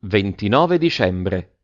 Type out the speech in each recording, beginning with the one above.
29 dicembre.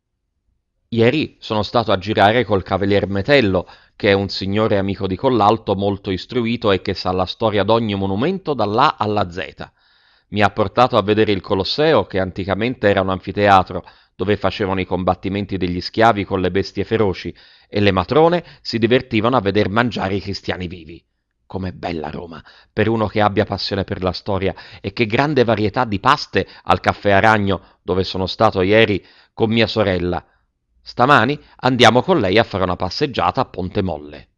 Ieri sono stato a girare col Cavalier Metello, che è un signore amico di Collalto molto istruito e che sa la storia d'ogni monumento dall'A alla Z. Mi ha portato a vedere il Colosseo, che anticamente era un anfiteatro, dove facevano i combattimenti degli schiavi con le bestie feroci, e le matrone si divertivano a veder mangiare i cristiani vivi. Com'è bella Roma, per uno che abbia passione per la storia, e che grande varietà di paste al Caffè Aragno, dove sono stato ieri con mia sorella. Stamani andiamo con lei a fare una passeggiata a Ponte Molle.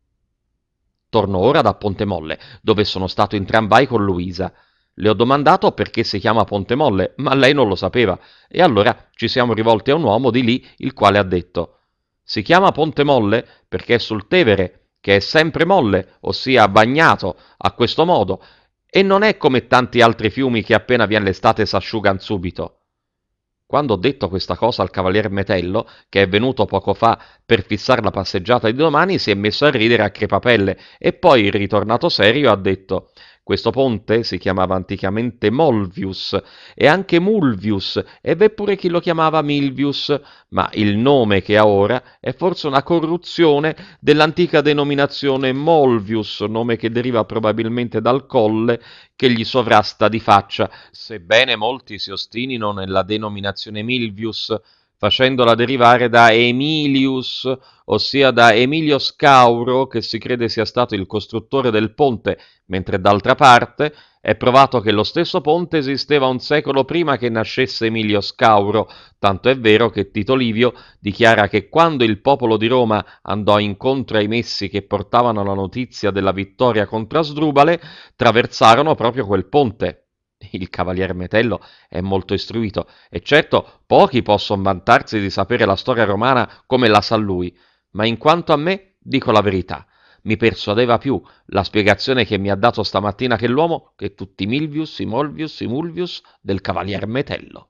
Torno ora da Ponte Molle, dove sono stato in tramvai con Luisa. Le ho domandato perché si chiama Ponte Molle, ma lei non lo sapeva, e allora ci siamo rivolti a un uomo di lì, il quale ha detto: si chiama Ponte Molle perché è sul Tevere, che è sempre molle, ossia bagnato, a questo modo, e non è come tanti altri fiumi che appena viene l'estate s'asciugan subito. Quando ho detto questa cosa al cavalier Metello, che è venuto poco fa per fissare la passeggiata di domani, si è messo a ridere a crepapelle e poi, ritornato serio, ha detto: questo ponte si chiamava anticamente Molvius e anche Mulvius, e v'è pure chi lo chiamava Milvius, ma il nome che ha ora è forse una corruzione dell'antica denominazione Molvius, nome che deriva probabilmente dal colle che gli sovrasta di faccia, sebbene molti si ostinino nella denominazione Milvius, facendola derivare da Emilius, ossia da Emilio Scauro, che si crede sia stato il costruttore del ponte, mentre d'altra parte è provato che lo stesso ponte esisteva un secolo prima che nascesse Emilio Scauro, tanto è vero che Tito Livio dichiara che quando il popolo di Roma andò incontro ai messi che portavano la notizia della vittoria contro Asdrubale, traversarono proprio quel ponte. Il cavalier Metello è molto istruito e certo pochi possono vantarsi di sapere la storia romana come la sa lui, ma in quanto a me dico la verità. Mi persuadeva più la spiegazione che mi ha dato stamattina quell'uomo che tutti i Milvius, i Molvius, i Mulvius del cavalier Metello.